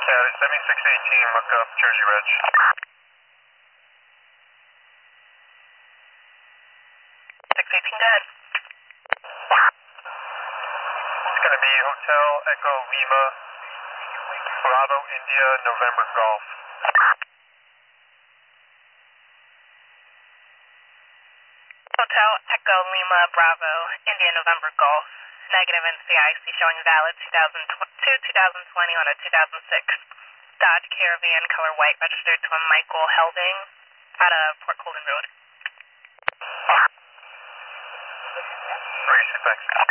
Yeah, 7618, look up Jersey Reg. Go ahead. It's going to be Hotel Echo Lima, Bravo India, November Golf. Hotel Echo Lima Bravo India November Golf. Negative NCIC showing valid 2020 on a 2006 Dodge Caravan color white registered to a Michael Helding out of Port Colden Road. Thanks.